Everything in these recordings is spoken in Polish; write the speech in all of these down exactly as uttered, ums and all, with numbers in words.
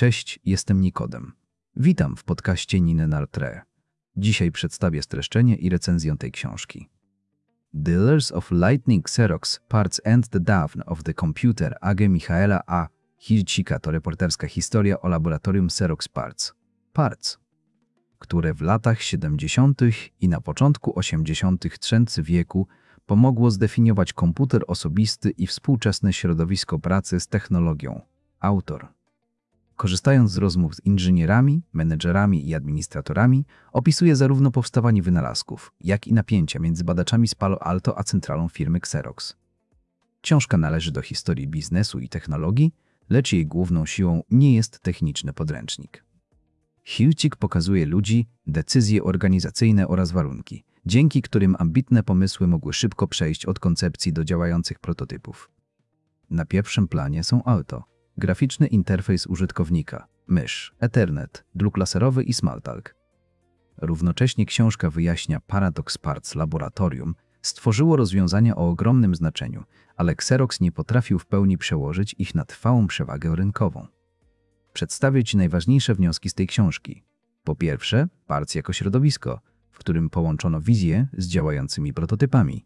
Cześć, jestem Nikodem. Witam w podcaście Niny Nartre. Dzisiaj przedstawię streszczenie i recenzję tej książki. Dealers of Lightning Xerox Parts and the Dawn of the Computer A G Michaela A. Hilcika to reporterska historia o laboratorium Xerox Parts, Parts, które w latach siedemdziesiątych i na początku osiemdziesiątych trzeciego wieku pomogło zdefiniować komputer osobisty i współczesne środowisko pracy z technologią. Autor. Korzystając z rozmów z inżynierami, menedżerami i administratorami, opisuje zarówno powstawanie wynalazków, jak i napięcia między badaczami z Palo Alto a centralą firmy Xerox. Książka należy do historii biznesu i technologii, lecz jej główną siłą nie jest techniczny podręcznik. Hilcik pokazuje ludzi, decyzje organizacyjne oraz warunki, dzięki którym ambitne pomysły mogły szybko przejść od koncepcji do działających prototypów. Na pierwszym planie są auto, graficzny interfejs użytkownika, mysz, Ethernet, druk laserowy i Smalltalk. Równocześnie książka wyjaśnia paradoks Parts Laboratorium, stworzyło rozwiązania o ogromnym znaczeniu, ale Xerox nie potrafił w pełni przełożyć ich na trwałą przewagę rynkową. Przedstawię Ci najważniejsze wnioski z tej książki. Po pierwsze, Parts jako środowisko, w którym połączono wizję z działającymi prototypami.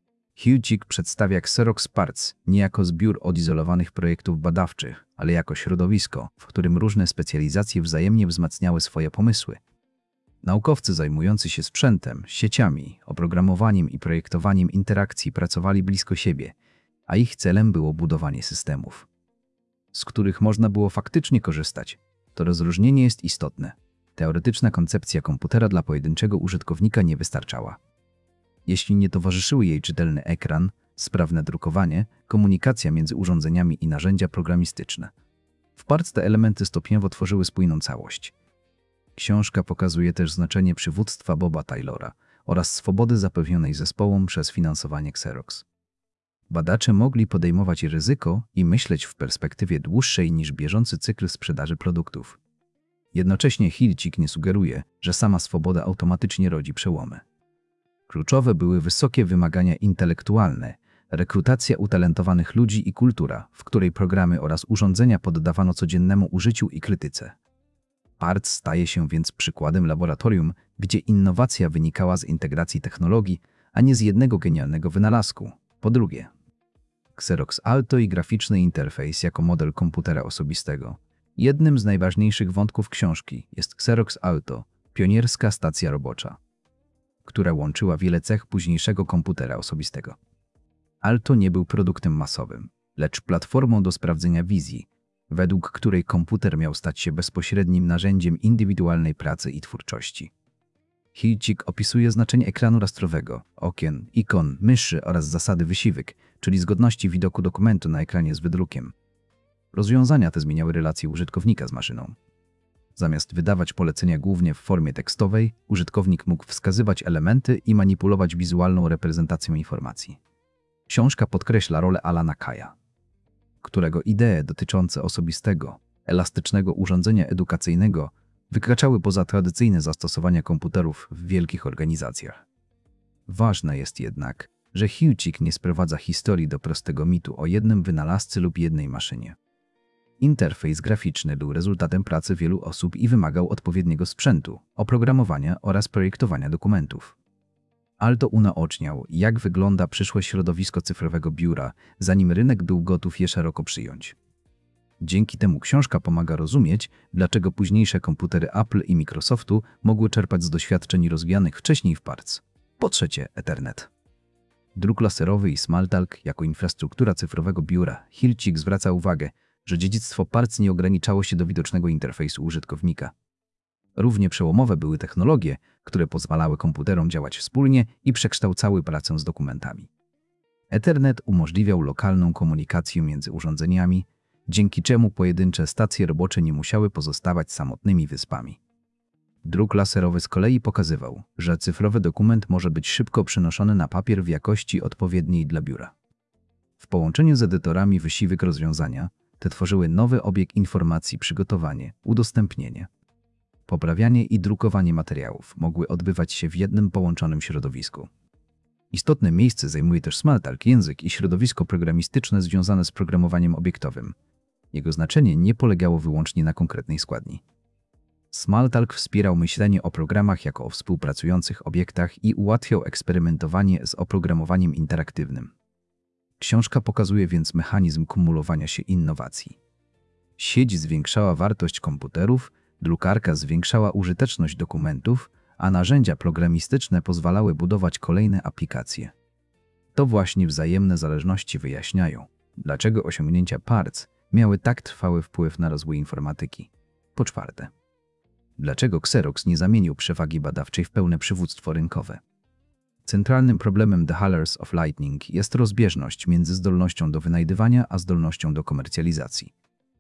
Hilcik przedstawia Xerox Parts nie jako zbiór odizolowanych projektów badawczych, ale jako środowisko, w którym różne specjalizacje wzajemnie wzmacniały swoje pomysły. Naukowcy zajmujący się sprzętem, sieciami, oprogramowaniem i projektowaniem interakcji pracowali blisko siebie, a ich celem było budowanie systemów, z których można było faktycznie korzystać. To rozróżnienie jest istotne. Teoretyczna koncepcja komputera dla pojedynczego użytkownika nie wystarczała. Jeśli nie towarzyszyły jej czytelny ekran, sprawne drukowanie, komunikacja między urządzeniami i narzędzia programistyczne. W Parts te elementy stopniowo tworzyły spójną całość. Książka pokazuje też znaczenie przywództwa Boba Taylora oraz swobody zapewnionej zespołom przez finansowanie Xerox. Badacze mogli podejmować ryzyko i myśleć w perspektywie dłuższej niż bieżący cykl sprzedaży produktów. Jednocześnie Hilcik nie sugeruje, że sama swoboda automatycznie rodzi przełomy. Kluczowe były wysokie wymagania intelektualne, rekrutacja utalentowanych ludzi i kultura, w której programy oraz urządzenia poddawano codziennemu użyciu i krytyce. Parts staje się więc przykładem laboratorium, gdzie innowacja wynikała z integracji technologii, a nie z jednego genialnego wynalazku. Po drugie, Xerox Alto i graficzny interfejs jako model komputera osobistego. Jednym z najważniejszych wątków książki jest Xerox Alto, pionierska stacja robocza, która łączyła wiele cech późniejszego komputera osobistego. Alto nie był produktem masowym, lecz platformą do sprawdzenia wizji, według której komputer miał stać się bezpośrednim narzędziem indywidualnej pracy i twórczości. Hilcik opisuje znaczenie ekranu rastrowego, okien, ikon, myszy oraz zasady wysiłek, czyli zgodności widoku dokumentu na ekranie z wydrukiem. Rozwiązania te zmieniały relacje użytkownika z maszyną. Zamiast wydawać polecenia głównie w formie tekstowej, użytkownik mógł wskazywać elementy i manipulować wizualną reprezentacją informacji. Książka podkreśla rolę Alana Kaya, którego idee dotyczące osobistego, elastycznego urządzenia edukacyjnego wykraczały poza tradycyjne zastosowania komputerów w wielkich organizacjach. Ważne jest jednak, że Hilcik nie sprowadza historii do prostego mitu o jednym wynalazcy lub jednej maszynie. Interfejs graficzny był rezultatem pracy wielu osób i wymagał odpowiedniego sprzętu, oprogramowania oraz projektowania dokumentów. Alto unaoczniał, jak wygląda przyszłe środowisko cyfrowego biura, zanim rynek był gotów je szeroko przyjąć. Dzięki temu książka pomaga rozumieć, dlaczego późniejsze komputery Apple i Microsoftu mogły czerpać z doświadczeń rozwijanych wcześniej w Parts. Po trzecie, Ethernet. Druk laserowy i Smalltalk jako infrastruktura cyfrowego biura. Hilcik zwraca uwagę, że dziedzictwo Parts nie ograniczało się do widocznego interfejsu użytkownika. Równie przełomowe były technologie, które pozwalały komputerom działać wspólnie i przekształcały pracę z dokumentami. Ethernet umożliwiał lokalną komunikację między urządzeniami, dzięki czemu pojedyncze stacje robocze nie musiały pozostawać samotnymi wyspami. Druk laserowy z kolei pokazywał, że cyfrowy dokument może być szybko przenoszony na papier w jakości odpowiedniej dla biura. W połączeniu z edytorami wysiłek rozwiązania te tworzyły nowy obieg informacji: przygotowanie, udostępnienie, poprawianie i drukowanie materiałów mogły odbywać się w jednym połączonym środowisku. Istotne miejsce zajmuje też Smalltalk, język i środowisko programistyczne związane z programowaniem obiektowym. Jego znaczenie nie polegało wyłącznie na konkretnej składni. Smalltalk wspierał myślenie o programach jako o współpracujących obiektach i ułatwiał eksperymentowanie z oprogramowaniem interaktywnym. Książka pokazuje więc mechanizm kumulowania się innowacji. Sieć zwiększała wartość komputerów, drukarka zwiększała użyteczność dokumentów, a narzędzia programistyczne pozwalały budować kolejne aplikacje. To właśnie wzajemne zależności wyjaśniają, dlaczego osiągnięcia Parts miały tak trwały wpływ na rozwój informatyki. Po czwarte, dlaczego Xerox nie zamienił przewagi badawczej w pełne przywództwo rynkowe? Centralnym problemem The Colors of Lightning jest rozbieżność między zdolnością do wynajdywania a zdolnością do komercjalizacji.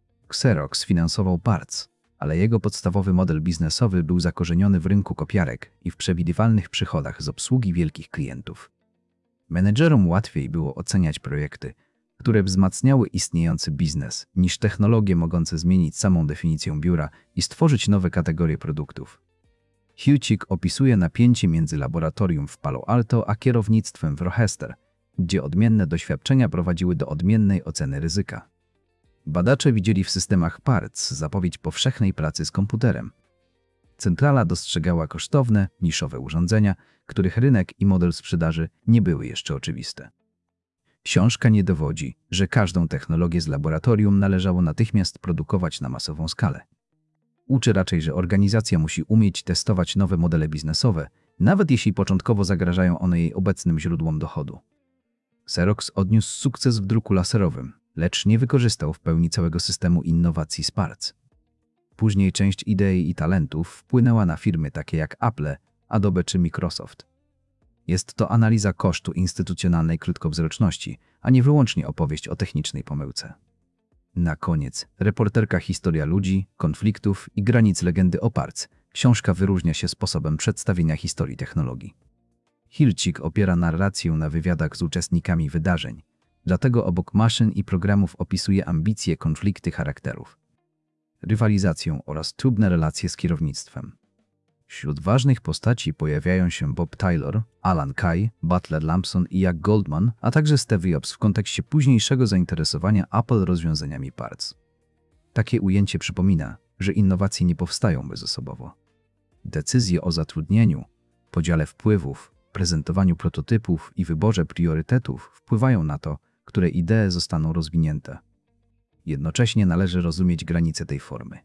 Xerox finansował Parts, ale jego podstawowy model biznesowy był zakorzeniony w rynku kopiarek i w przewidywalnych przychodach z obsługi wielkich klientów. Menedżerom łatwiej było oceniać projekty, które wzmacniały istniejący biznes, niż technologie mogące zmienić samą definicję biura i stworzyć nowe kategorie produktów. Hucik opisuje napięcie między laboratorium w Palo Alto a kierownictwem w Rochester, gdzie odmienne doświadczenia prowadziły do odmiennej oceny ryzyka. Badacze widzieli w systemach Parts zapowiedź powszechnej pracy z komputerem. Centrala dostrzegała kosztowne, niszowe urządzenia, których rynek i model sprzedaży nie były jeszcze oczywiste. Książka nie dowodzi, że każdą technologię z laboratorium należało natychmiast produkować na masową skalę. Uczy raczej, że organizacja musi umieć testować nowe modele biznesowe, nawet jeśli początkowo zagrażają one jej obecnym źródłom dochodu. Xerox odniósł sukces w druku laserowym, lecz nie wykorzystał w pełni całego systemu innowacji z Parts. Później część idei i talentów wpłynęła na firmy takie jak Apple, Adobe czy Microsoft. Jest to analiza kosztu instytucjonalnej krótkowzroczności, a nie wyłącznie opowieść o technicznej pomyłce. Na koniec, reporterka historia ludzi, konfliktów i granic legendy o Parts. Książka wyróżnia się sposobem przedstawienia historii technologii. Hucik opiera narrację na wywiadach z uczestnikami wydarzeń, dlatego obok maszyn i programów opisuje ambicje, konflikty charakterów, rywalizację oraz trudne relacje z kierownictwem. Wśród ważnych postaci pojawiają się Bob Taylor, Alan Kay, Butler Lampson i Jack Goldman, a także Steve Jobs w kontekście późniejszego zainteresowania Apple rozwiązaniami Parts. Takie ujęcie przypomina, że innowacje nie powstają bezosobowo. Decyzje o zatrudnieniu, podziale wpływów, prezentowaniu prototypów i wyborze priorytetów wpływają na to, które idee zostaną rozwinięte. Jednocześnie należy rozumieć granice tej formy.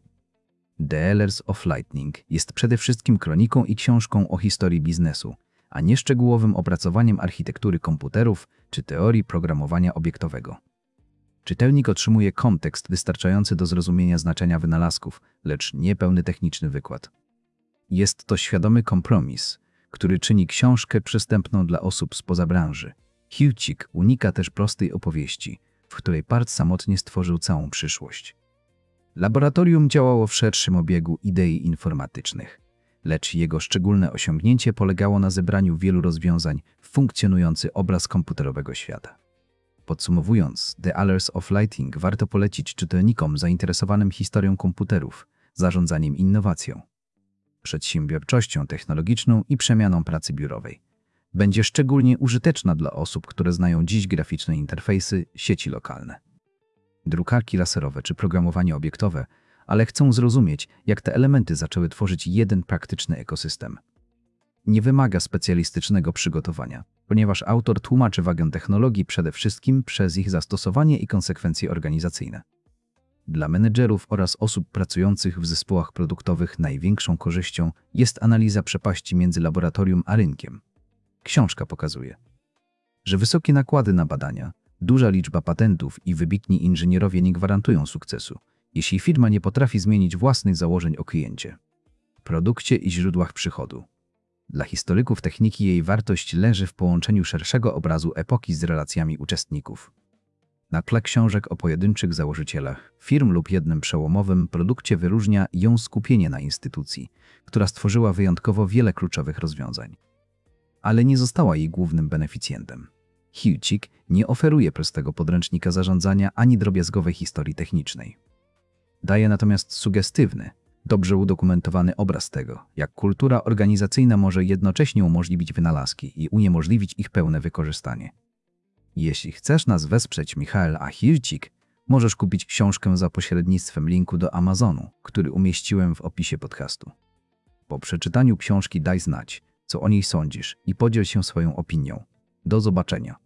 The Colors of Lightning jest przede wszystkim kroniką i książką o historii biznesu, a nie szczegółowym opracowaniem architektury komputerów czy teorii programowania obiektowego. Czytelnik otrzymuje kontekst wystarczający do zrozumienia znaczenia wynalazków, lecz nie pełny techniczny wykład. Jest to świadomy kompromis, który czyni książkę przystępną dla osób spoza branży. Hucik unika też prostej opowieści, w której Parts samotnie stworzył całą przyszłość. Laboratorium działało w szerszym obiegu idei informatycznych, lecz jego szczególne osiągnięcie polegało na zebraniu wielu rozwiązań w funkcjonujący obraz komputerowego świata. Podsumowując, The Colors of Lightning warto polecić czytelnikom zainteresowanym historią komputerów, zarządzaniem innowacją, przedsiębiorczością technologiczną i przemianą pracy biurowej. Będzie szczególnie użyteczna dla osób, które znają dziś graficzne interfejsy, sieci lokalne, drukarki laserowe czy programowanie obiektowe, ale chcą zrozumieć, jak te elementy zaczęły tworzyć jeden praktyczny ekosystem. Nie wymaga specjalistycznego przygotowania, ponieważ autor tłumaczy wagę technologii przede wszystkim przez ich zastosowanie i konsekwencje organizacyjne. Dla menedżerów oraz osób pracujących w zespołach produktowych największą korzyścią jest analiza przepaści między laboratorium a rynkiem. Książka pokazuje, że wysokie nakłady na badania, duża liczba patentów i wybitni inżynierowie nie gwarantują sukcesu, jeśli firma nie potrafi zmienić własnych założeń o kliencie, produkcie i źródłach przychodu. Dla historyków techniki jej wartość leży w połączeniu szerszego obrazu epoki z relacjami uczestników. Na tle książek o pojedynczych założycielach firm lub jednym przełomowym produkcie wyróżnia ją skupienie na instytucji, która stworzyła wyjątkowo wiele kluczowych rozwiązań, ale nie została jej głównym beneficjentem. Hucik nie oferuje prostego podręcznika zarządzania ani drobiazgowej historii technicznej. Daje natomiast sugestywny, dobrze udokumentowany obraz tego, jak kultura organizacyjna może jednocześnie umożliwić wynalazki i uniemożliwić ich pełne wykorzystanie. Jeśli chcesz nas wesprzeć, Michael a Hucik, Możesz kupić książkę za pośrednictwem linku do Amazonu, który umieściłem w opisie podcastu. Po przeczytaniu książki daj znać, co o niej sądzisz i podziel się swoją opinią. Do zobaczenia.